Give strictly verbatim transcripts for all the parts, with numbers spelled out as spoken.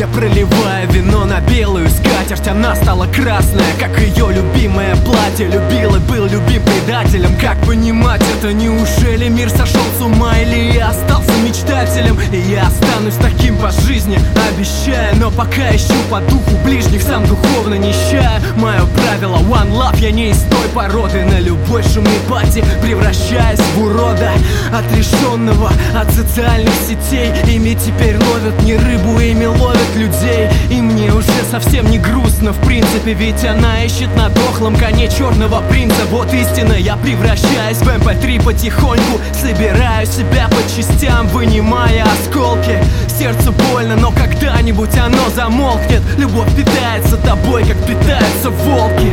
Я проливаю вино на белую скатерть. Она стала красная, как ее любимое платье. Любил и был любим предателем. Как понимать это? Неужели мир сошел с ума? Или я остался мечтателем? И я останусь таким по жизни, обещаю. Но пока ищу по духу ближних, сам духовно нищая. Мое правило one love, я не из той породы. На любой шумной пати превращаясь в урода, отрешенного от социальных сетей. Ими теперь ловят не рыбу, ими ловят людей. И мне уже совсем не грустно в принципе, ведь она ищет на дохлом коне черного принца. Вот истина, я превращаюсь в эм пэ три потихоньку. Собираю себя по частям, вынимая осколки. Сердцу больно, но когда-нибудь оно замолкнет. Любовь питается тобой, как питаются волки.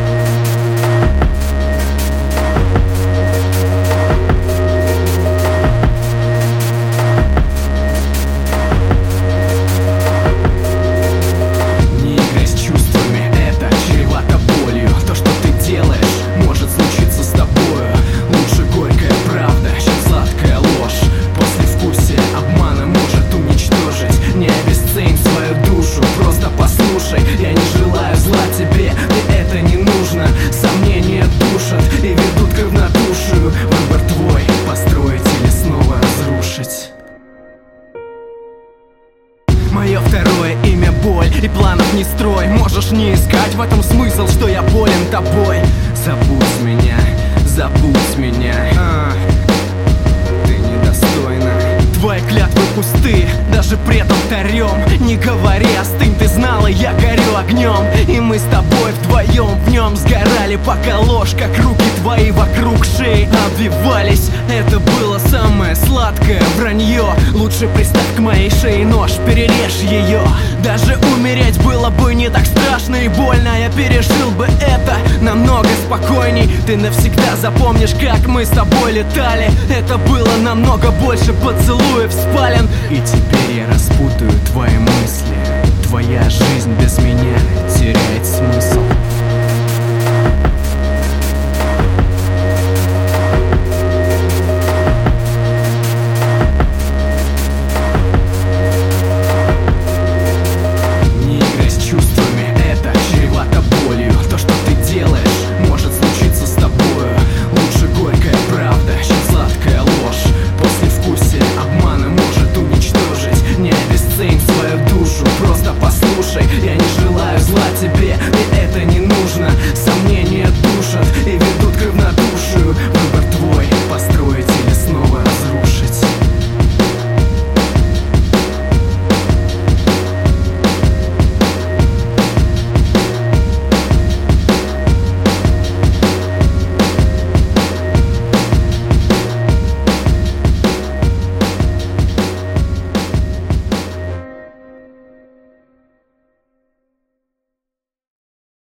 Мое второе имя боль, и планов не строй. Можешь не искать в этом смысл, что я болен тобой. Забудь меня, забудь меня, а, ты недостойна. Твои клятвы пусты, даже пред алтарем. Не говори остынь, ты знала, я горю огнем. И мы с тобой вдвоем в нем сгорали, пока ложь, как руки твои вокруг шеи обвивались. Это было самое сладкое вранье. Лучше приставь к моей шее нож, перережь ее. Даже умереть было бы не так страшно и больно. Я пережил бы это намного спокойней. Ты навсегда запомнишь, как мы с тобой летали. Это было намного больше поцелуев спален. И теперь я распутаю твои мысли. Твоя жизнь без меня